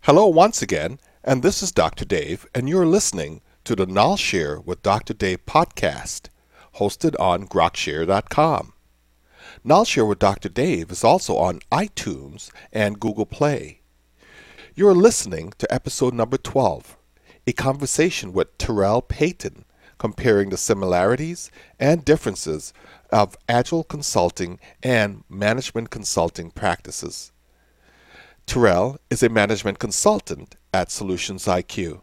Hello once again, and this is Dr. Dave, and you're listening to the Nullshare with Dr. Dave podcast, hosted on grokshare.com. Nullshare with Dr. Dave is also on iTunes and Google Play. You're listening to episode number 12, a conversation with Terrell Payton, comparing the similarities and differences of agile consulting and management consulting practices. Terrell is a management consultant at Solutions IQ.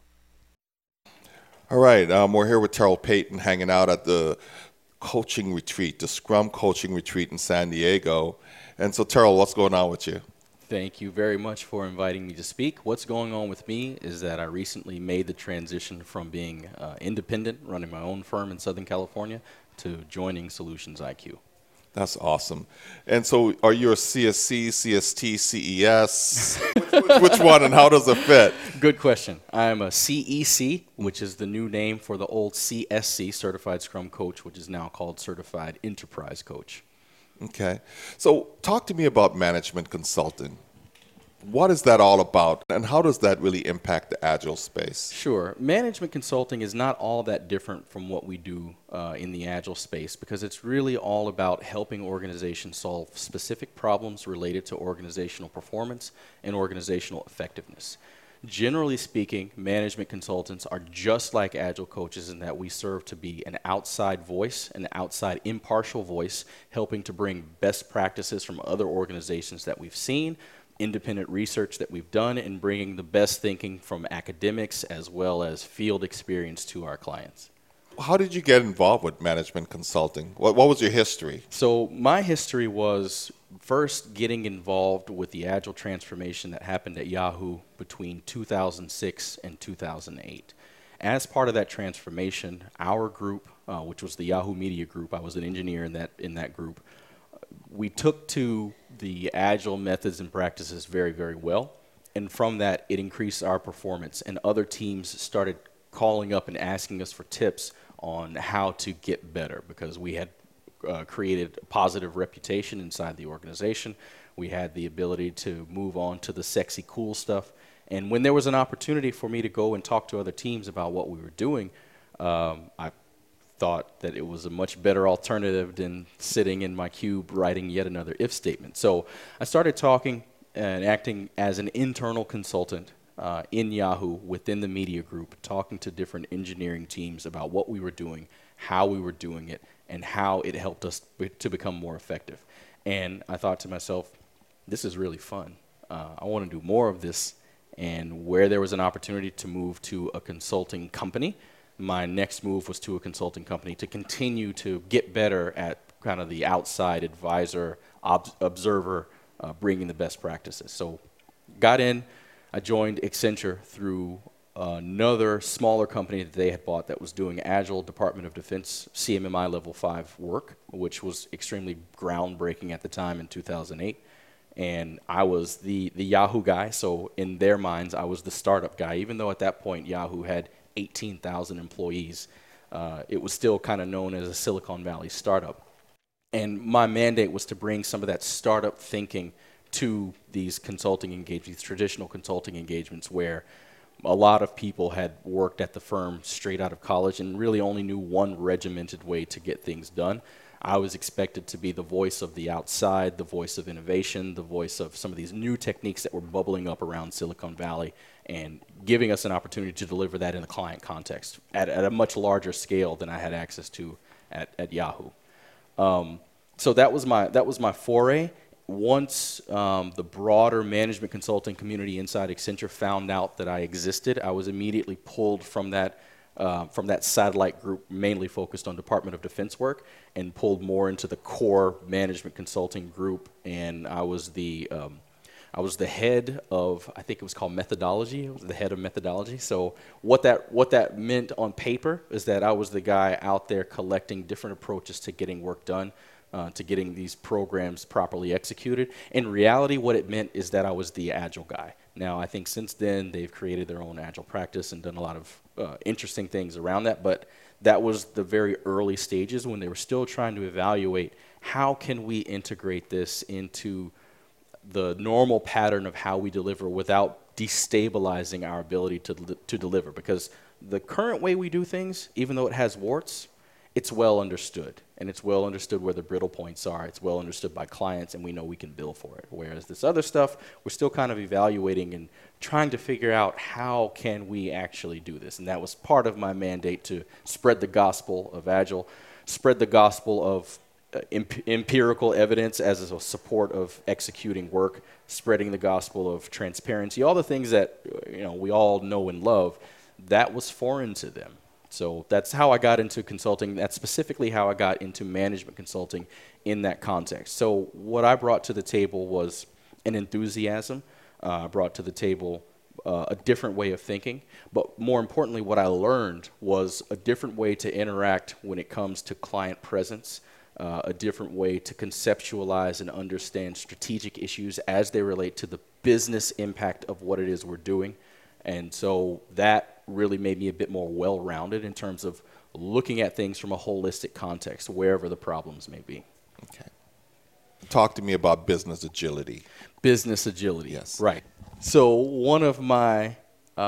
All right, we're here with Terrell Payton hanging out at the coaching retreat, the Scrum coaching retreat in San Diego. And so, Terrell, what's going on with you? Thank you very much for inviting me to speak. What's going on with me is that I recently made the transition from being independent, running my own firm in Southern California, to joining Solutions IQ. That's awesome. And so are you a CSC, CST, CES? Which one, and how does it fit? Good question. I'm a CEC, which is the new name for the old CSC, Certified Scrum Coach, which is now called Certified Enterprise Coach. Okay. So talk to me about management consulting. What is that all about, and how does that really impact the Agile space? Sure. Management consulting is not all that different from what we do in the Agile space, because it's really all about helping organizations solve specific problems related to organizational performance and organizational effectiveness. Generally speaking, management consultants are just like Agile coaches in that we serve to be an outside voice, an outside impartial voice, helping to bring best practices from other organizations that we've seen, independent research that we've done, and bringing the best thinking from academics as well as field experience to our clients. How did you get involved with management consulting? What was your history? So my history was first getting involved with the Agile transformation that happened at Yahoo between 2006 and 2008. As part of that transformation, our group, which was the Yahoo Media Group, I was an engineer in that group, we took to the Agile methods and practices very, very well. And from that, it increased our performance. And other teams started calling up and asking us for tips on how to get better, because we had created a positive reputation inside the organization. We had the ability to move on to the sexy, cool stuff. And when there was an opportunity for me to go and talk to other teams about what we were doing, I thought that it was a much better alternative than sitting in my cube writing yet another if statement. So I started talking and acting as an internal consultant in Yahoo within the media group, talking to different engineering teams about what we were doing, how we were doing it, and how it helped us to become more effective. And I thought to myself, this is really fun. I want to do more of this. And where there was an opportunity to move to a consulting company, my next move was to a consulting company to continue to get better at kind of the outside advisor, observer, bringing the best practices. So got in, I joined Accenture through another smaller company that they had bought that was doing Agile Department of Defense CMMI Level 5 work, which was extremely groundbreaking at the time in 2008. And I was the Yahoo guy, so in their minds, I was the startup guy. Even though at that point Yahoo had 18,000 employees, it was still kind of known as a Silicon Valley startup. And my mandate was to bring some of that startup thinking to these consulting engagements, these traditional consulting engagements, where a lot of people had worked at the firm straight out of college and really only knew one regimented way to get things done. I was expected to be the voice of the outside, the voice of innovation, the voice of some of these new techniques that were bubbling up around Silicon Valley, and giving us an opportunity to deliver that in a client context at a much larger scale than I had access to at Yahoo. So that was my foray. Once the broader management consulting community inside Accenture found out that I existed, I was immediately pulled from that satellite group mainly focused on Department of Defense work, and pulled more into the core management consulting group. And I was the head of, I think it was called methodology. I was the head of methodology. So what that meant on paper is that I was the guy out there collecting different approaches to getting work done, to getting these programs properly executed. In reality, what it meant is that I was the Agile guy. Now, I think since then, they've created their own Agile practice and done a lot of interesting things around that, but that was the very early stages when they were still trying to evaluate how can we integrate this into the normal pattern of how we deliver without destabilizing our ability to deliver. Because the current way we do things, even though it has warts, it's well understood. And it's well understood where the brittle points are. It's well understood by clients, and we know we can bill for it. Whereas this other stuff, we're still kind of evaluating and trying to figure out how can we actually do this. And that was part of my mandate, to spread the gospel of Agile, spread the gospel of empirical evidence as a support of executing work, spreading the gospel of transparency, all the things that we all know and love. That was foreign to them. So that's how I got into consulting. That's specifically how I got into management consulting in that context. So what I brought to the table was an enthusiasm. I brought to the table a different way of thinking. But more importantly, what I learned was a different way to interact when it comes to client presence, a different way to conceptualize and understand strategic issues as they relate to the business impact of what it is we're doing. And so that really made me a bit more well-rounded in terms of looking at things from a holistic context, wherever the problems may be. Okay. Talk to me about business agility. Business agility. Yes. Right. So one of my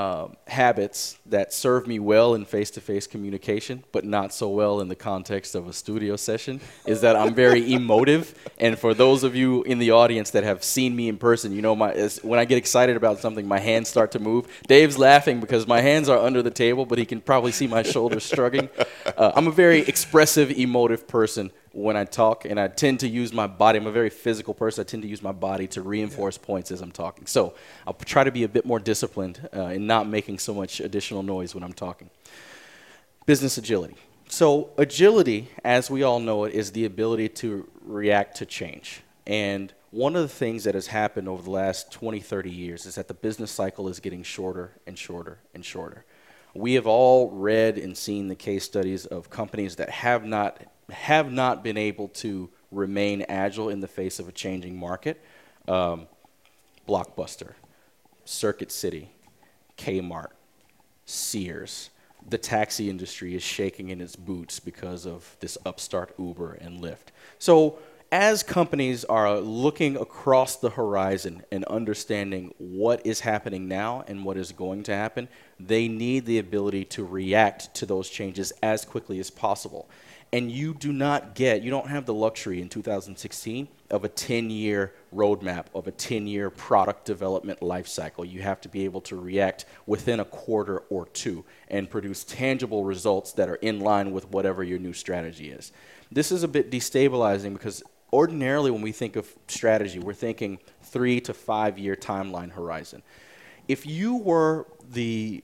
habits that serve me well in face-to-face communication, but not so well in the context of a studio session, is that I'm very emotive. And for those of you in the audience that have seen me in person, when I get excited about something, my hands start to move. Dave's laughing because my hands are under the table, but he can probably see my shoulders shrugging. I'm a very expressive, emotive person when I talk, and I tend to use my body. I'm a very physical person. I tend to use my body to reinforce points as I'm talking. So I'll try to be a bit more disciplined in not making so much additional noise when I'm talking. Business agility. So agility, as we all know it, is the ability to react to change. And one of the things that has happened over the last 20, 30 years is that the business cycle is getting shorter and shorter and shorter. We have all read and seen the case studies of companies that have not been able to remain agile in the face of a changing market. Blockbuster, Circuit City, Kmart, Sears. The taxi industry is shaking in its boots because of this upstart Uber and Lyft. So as companies are looking across the horizon and understanding what is happening now and what is going to happen, they need the ability to react to those changes as quickly as possible. And you don't have the luxury in 2016 of a 10-year roadmap, of a 10-year product development life cycle. You have to be able to react within a quarter or two and produce tangible results that are in line with whatever your new strategy is. This is a bit destabilizing because ordinarily when we think of strategy, we're thinking 3 to 5 year timeline horizon. If you were the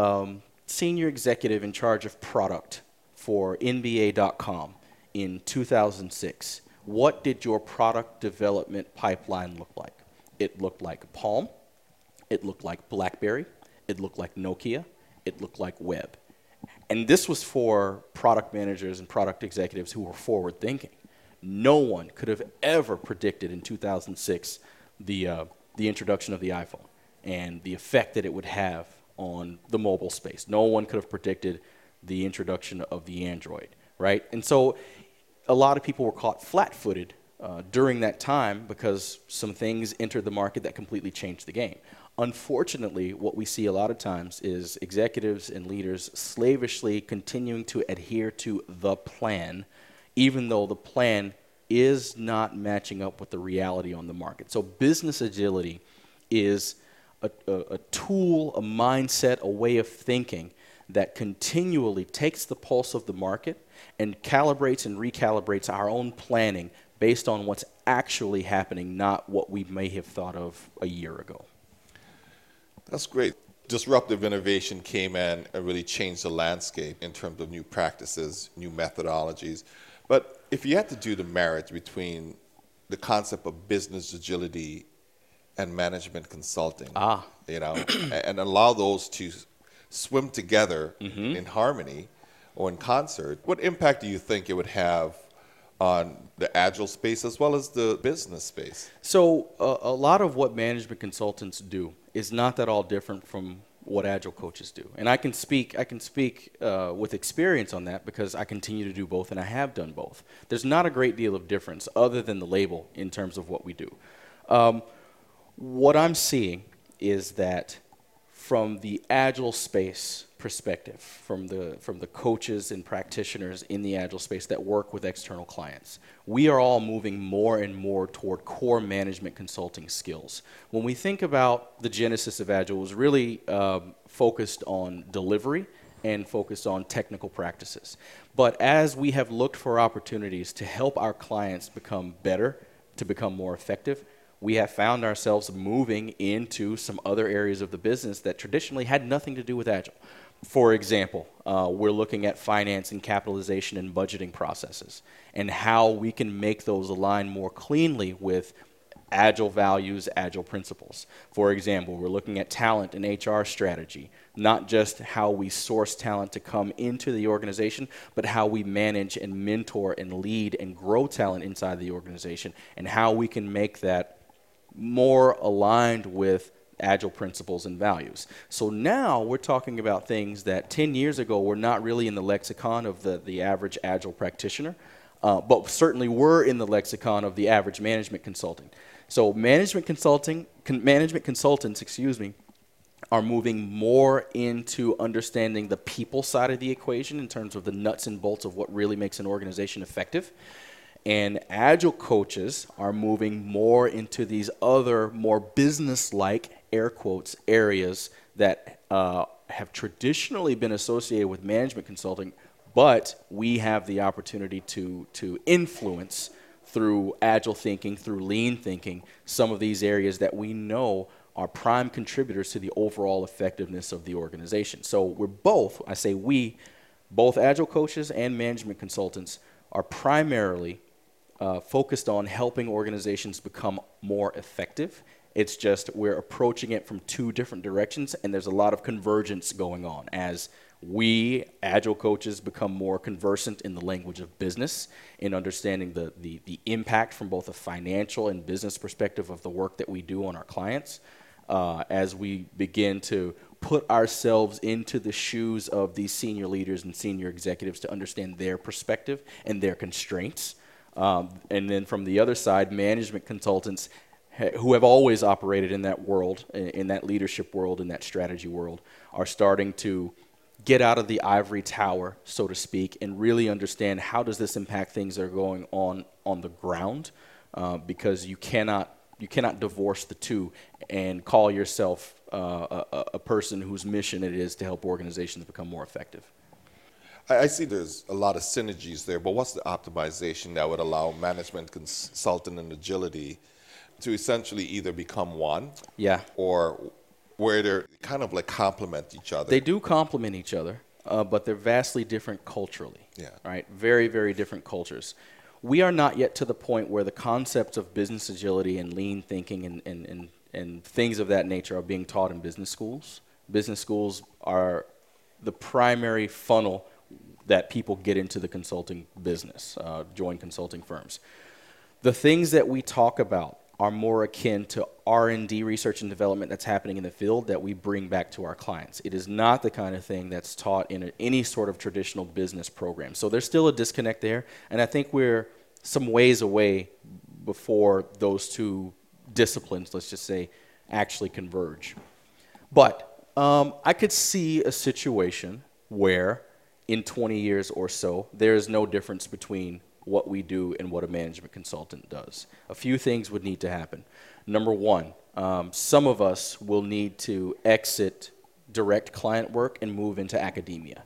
senior executive in charge of product for NBA.com in 2006, what did your product development pipeline look like? It looked like Palm, it looked like BlackBerry, it looked like Nokia, it looked like Web. And this was for product managers and product executives who were forward thinking. No one could have ever predicted in 2006 the introduction of the iPhone and the effect that it would have on the mobile space. No one could have predicted the introduction of the Android, right? And so a lot of people were caught flat-footed during that time because some things entered the market that completely changed the game. Unfortunately, what we see a lot of times is executives and leaders slavishly continuing to adhere to the plan, even though the plan is not matching up with the reality on the market. So business agility is a tool, a mindset, a way of thinking that continually takes the pulse of the market and calibrates and recalibrates our own planning based on what's actually happening, not what we may have thought of a year ago. That's great. Disruptive innovation came in and really changed the landscape in terms of new practices, new methodologies. But if you had to do the marriage between the concept of business agility and management consulting, and allow those to swim together in harmony or in concert, what impact do you think it would have on the agile space as well as the business space? So a lot of what management consultants do is not that all different from what agile coaches do. And I can speak with experience on that because I continue to do both and I have done both. There's not a great deal of difference other than the label in terms of what we do. What I'm seeing is that from the agile space perspective, from the coaches and practitioners in the agile space that work with external clients, we are all moving more and more toward core management consulting skills. When we think about the genesis of agile, it was really focused on delivery and focused on technical practices. But as we have looked for opportunities to help our clients become better, to become more effective, we have found ourselves moving into some other areas of the business that traditionally had nothing to do with agile. For example, we're looking at finance and capitalization and budgeting processes and how we can make those align more cleanly with agile values, agile principles. For example, we're looking at talent and HR strategy, not just how we source talent to come into the organization, but how we manage and mentor and lead and grow talent inside the organization, and how we can make that more aligned with agile principles and values. So now we're talking about things that 10 years ago were not really in the lexicon of the average agile practitioner, but certainly were in the lexicon of the average management consulting. So management consultants, are moving more into understanding the people side of the equation in terms of the nuts and bolts of what really makes an organization effective. And agile coaches are moving more into these other more business-like, air quotes, areas that have traditionally been associated with management consulting, but we have the opportunity to influence through agile thinking, through lean thinking, some of these areas that we know are prime contributors to the overall effectiveness of the organization. So we're both, I say we, both agile coaches and management consultants are primarily focused on helping organizations become more effective. It's just we're approaching it from two different directions, and there's a lot of convergence going on as we, agile coaches, become more conversant in the language of business, in understanding the impact from both a financial and business perspective of the work that we do on our clients, as we begin to put ourselves into the shoes of these senior leaders and senior executives to understand their perspective and their constraints. And then from the other side, management consultants who have always operated in that world, in that leadership world, in that strategy world, are starting to get out of the ivory tower, so to speak, and really understand how does this impact things that are going on the ground, because you cannot divorce the two and call yourself a person whose mission it is to help organizations become more effective. I see there's a lot of synergies there, but what's the optimization that would allow management consulting and agility to essentially either become one, or where they're kind of like complement each other? They do complement each other, but they're vastly different culturally. Right? Very, very different cultures. We are not yet to the point where the concepts of business agility and lean thinking and things of that nature are being taught in business schools. Business schools are the primary funnel that people get into the consulting business, join consulting firms. The things that we talk about are more akin to R&D, research and development, that's happening in the field that we bring back to our clients. It is not the kind of thing that's taught in any sort of traditional business program. So there's still a disconnect there, and I think we're some ways away before those two disciplines, let's just say, actually converge. But I could see a situation where in 20 years or so, there is no difference between what we do and what a management consultant does. A few things would need to happen. Number one, some of us will need to exit direct client work and move into academia,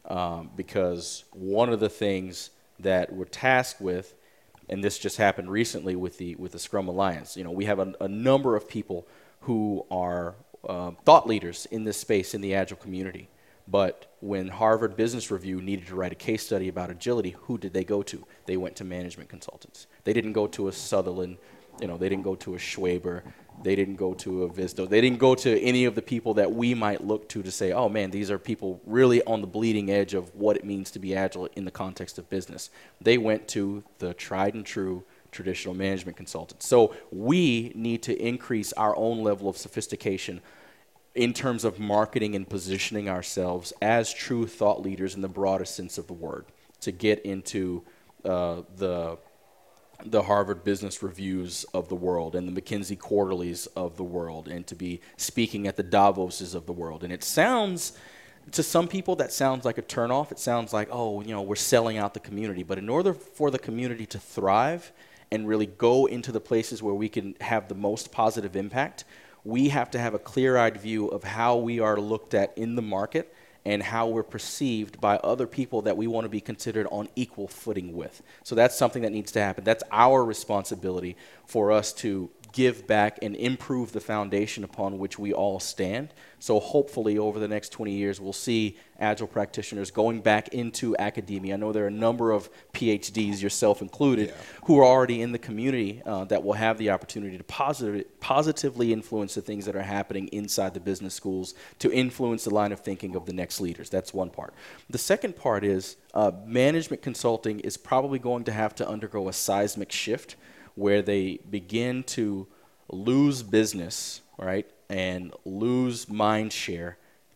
because one of the things that we're tasked with, and this just happened recently with the Scrum Alliance, we have a number of people who are thought leaders in this space in the Agile community. But when Harvard Business Review needed to write a case study about agility, who did they go to? They went to management consultants. They didn't go to a Sutherland, they didn't go to a Schwaber, they didn't go to a Visto, they didn't go to any of the people that we might look to say, oh man, these are people really on the bleeding edge of what it means to be agile in the context of business. They went to the tried and true traditional management consultants. So we need to increase our own level of sophistication in terms of marketing and positioning ourselves as true thought leaders in the broadest sense of the word, to get into the the Harvard Business Reviews of the world and the McKinsey Quarterlies of the world, and to be speaking at the Davoses of the world. And it sounds, to some people, that sounds like a turnoff. It sounds like, oh, we're selling out the community. But in order for the community to thrive and really go into the places where we can have the most positive impact, we have to have a clear-eyed view of how we are looked at in the market and how we're perceived by other people that we want to be considered on equal footing with. So that's something that needs to happen. That's our responsibility for us to give back and improve the foundation upon which we all stand. So hopefully over the next 20 years, we'll see Agile practitioners going back into academia. I know there are a number of PhDs, yourself included, who are already in the community that will have the opportunity to positively influence the things that are happening inside the business schools, to influence the line of thinking of the next leaders. That's one part. The second part is management consulting is probably going to have to undergo a seismic shift where they begin to lose business, right, and lose mind share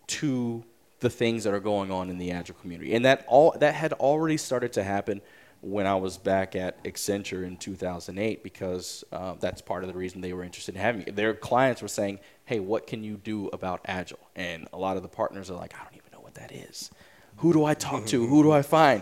to the things that are going on in the Agile community. And that had already started to happen when I was back at Accenture in 2008, because that's part of the reason they were interested in having me. Their clients were saying, hey, what can you do about Agile? And a lot of the partners are like, I don't even know what that is. Who do I talk to? Who do I find?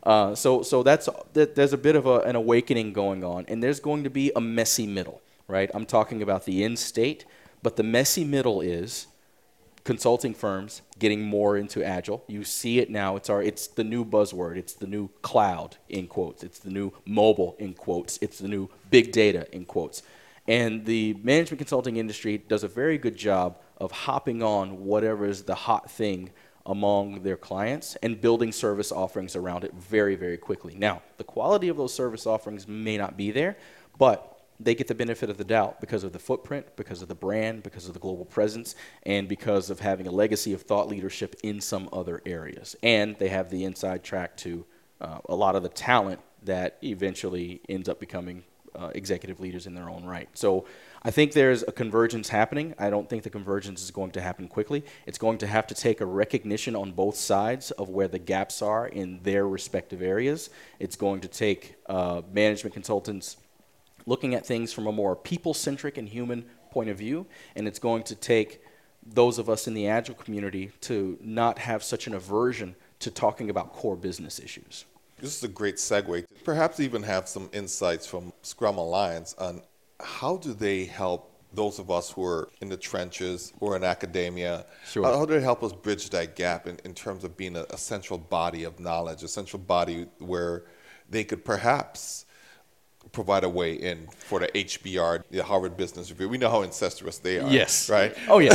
So there's a bit of an awakening going on, and there's going to be a messy middle, right? I'm talking about the end state, but the messy middle is consulting firms getting more into Agile. You see it now. It's the new buzzword. It's the new cloud, in quotes. It's the new mobile, in quotes. It's the new big data, in quotes. And the management consulting industry does a very good job of hopping on whatever is the hot thing among their clients and building service offerings around it very, very quickly. Now, the quality of those service offerings may not be there, but they get the benefit of the doubt because of the footprint, because of the brand, because of the global presence, and because of having a legacy of thought leadership in some other areas. And they have the inside track to a lot of the talent that eventually ends up becoming executive leaders in their own right. So I think there's a convergence happening. I don't think the convergence is going to happen quickly. It's going to have to take a recognition on both sides of where the gaps are in their respective areas. It's going to take management consultants looking at things from a more people-centric and human point of view, and it's going to take those of us in the Agile community to not have such an aversion to talking about core business issues. This is a great segue. Perhaps even have some insights from Scrum Alliance on how do they help those of us who are in the trenches, who are in academia. Sure. How do they help us bridge that gap in terms of being a central body of knowledge, a central body where they could perhaps provide a way in for the HBR, the Harvard Business Review. We know how incestuous they are. Yes. Right? Oh, yeah.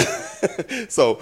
So,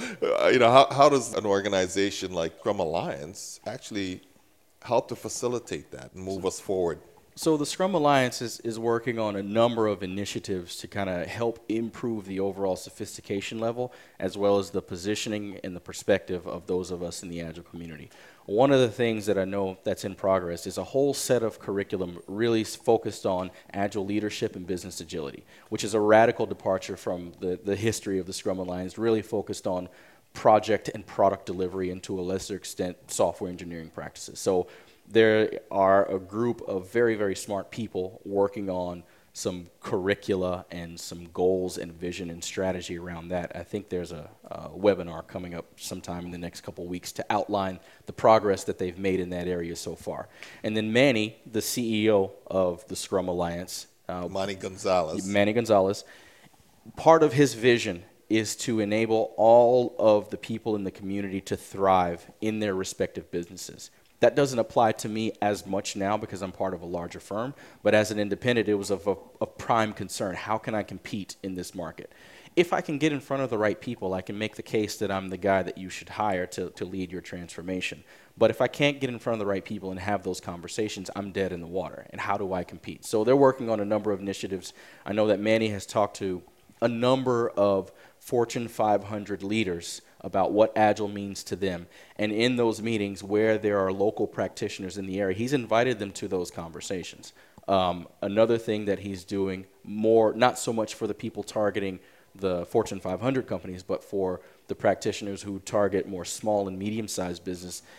how does an organization like Scrum Alliance actually help to facilitate that and move us forward? So the Scrum Alliance is working on a number of initiatives to kind of help improve the overall sophistication level, as well as the positioning and the perspective of those of us in the Agile community. One of the things that I know that's in progress is a whole set of curriculum really focused on Agile leadership and business agility, which is a radical departure from the history of the Scrum Alliance, really focused on project and product delivery, and to a lesser extent, software engineering practices. So there are a group of very, very smart people working on some curricula and some goals and vision and strategy around that. I think there's a webinar coming up sometime in the next couple of weeks to outline the progress that they've made in that area so far. And then Manny, the CEO of the Scrum Alliance, Manny Gonzalez, part of his vision is to enable all of the people in the community to thrive in their respective businesses. That doesn't apply to me as much now because I'm part of a larger firm, but as an independent, it was of prime concern. How can I compete in this market? If I can get in front of the right people, I can make the case that I'm the guy that you should hire to lead your transformation. But if I can't get in front of the right people and have those conversations, I'm dead in the water. And how do I compete? So they're working on a number of initiatives. I know that Manny has talked to a number of Fortune 500 leaders about what Agile means to them. And in those meetings where there are local practitioners in the area, he's invited them to those conversations. Another thing that he's doing more, not so much for the people targeting the Fortune 500 companies, but for the practitioners who target more small and medium-sized business,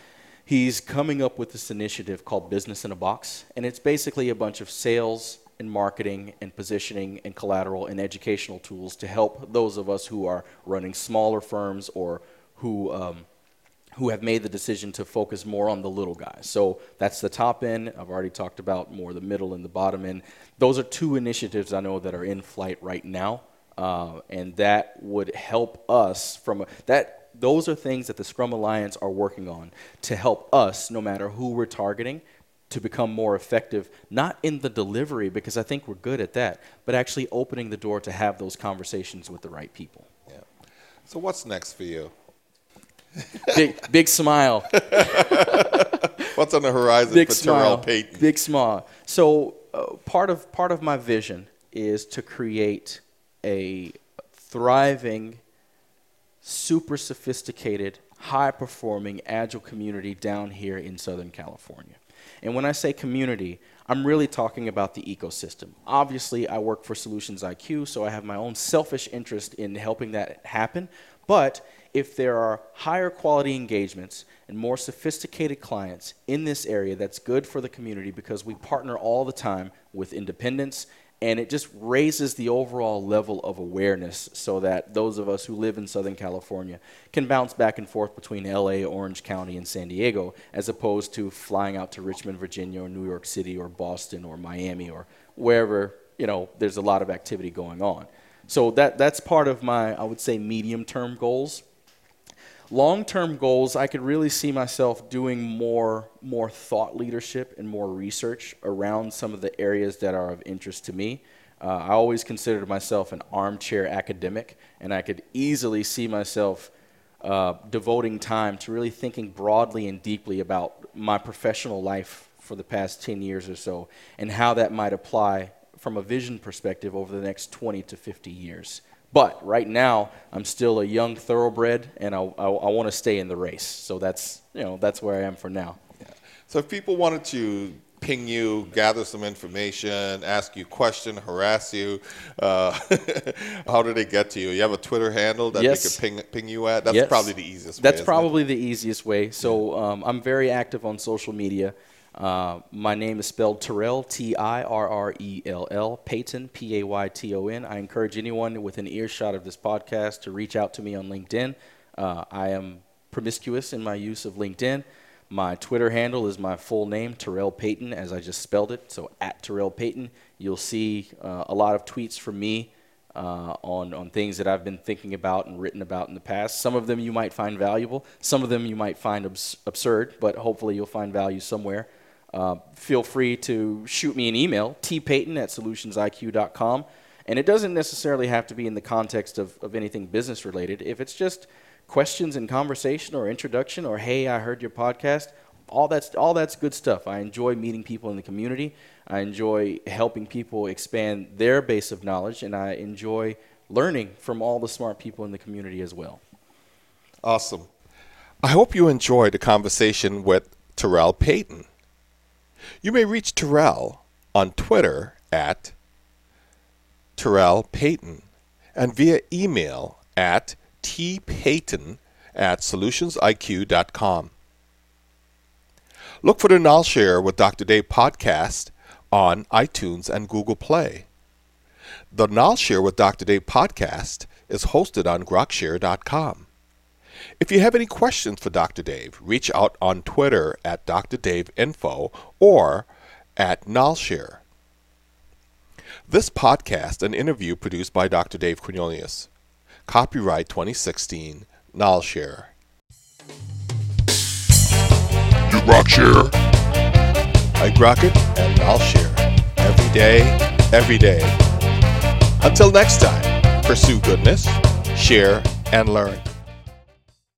He's coming up with this initiative called Business in a Box, and it's basically a bunch of sales and marketing and positioning and collateral and educational tools to help those of us who are running smaller firms or who have made the decision to focus more on the little guys. So that's the top end. I've already talked about more the middle and the bottom end. Those are two initiatives I know that are in flight right now, and that would help us those are things that the Scrum Alliance are working on to help us, no matter who we're targeting, to become more effective, not in the delivery, because I think we're good at that, but actually opening the door to have those conversations with the right people. Yeah. So what's next for you? Big smile. What's on the horizon Big for smile. Terrell Payton? Big smile. So part of my vision is to create a thriving, super sophisticated, high-performing, agile community down here in Southern California. And when I say community, I'm really talking about the ecosystem. Obviously, I work for Solutions IQ, so I have my own selfish interest in helping that happen. But if there are higher quality engagements and more sophisticated clients in this area, that's good for the community because we partner all the time with independents, and it just raises the overall level of awareness so that those of us who live in Southern California can bounce back and forth between LA, Orange County, and San Diego, as opposed to flying out to Richmond, Virginia, or New York City, or Boston, or Miami, or wherever, there's a lot of activity going on. So that's part of my, I would say, medium-term goals. Long-term goals, I could really see myself doing more thought leadership and more research around some of the areas that are of interest to me. I always considered myself an armchair academic, and I could easily see myself devoting time to really thinking broadly and deeply about my professional life for the past 10 years or so and how that might apply from a vision perspective over the next 20 to 50 years. But right now, I'm still a young thoroughbred, and I want to stay in the race. So that's where I am for now. Yeah. So if people wanted to ping you, gather some information, ask you a question, harass you, how do they get to you? You have a Twitter handle that Yes. they can ping you at? That's Yes. probably the easiest way. That's isn't probably the easiest way. So I'm very active on social media. My name is spelled Tirrell, Tirrell, Payton, Payton. I encourage anyone within earshot of this podcast to reach out to me on LinkedIn. I am promiscuous in my use of LinkedIn. My Twitter handle is my full name, Terrell Payton, as I just spelled it. So at Terrell Payton, you'll see a lot of tweets from me on things that I've been thinking about and written about in the past. Some of them you might find valuable. Some of them you might find absurd, but hopefully you'll find value somewhere. Feel free to shoot me an email, tpayton@solutionsiq.com. And it doesn't necessarily have to be in the context of anything business related. If it's just questions and conversation or introduction or, hey, I heard your podcast, all that's good stuff. I enjoy meeting people in the community. I enjoy helping people expand their base of knowledge, and I enjoy learning from all the smart people in the community as well. Awesome. I hope you enjoyed the conversation with Terrell Payton. You may reach Terrell on Twitter at Terrell Payton and via email at tpayton@solutionsiq.com. Look for the Knowledge Share with Dr. Dave podcast on iTunes and Google Play. The Knowledge Share with Dr. Dave podcast is hosted on grokshare.com. If you have any questions for Dr. Dave, reach out on Twitter at Dr. Dave Info or at KnowledgeShare. This podcast and interview produced by Dr. Dave Cornelius. Copyright 2016, KnowledgeShare. You GrokShare. I grok it and I'll share. Every day. Until next time, pursue goodness, share, and learn.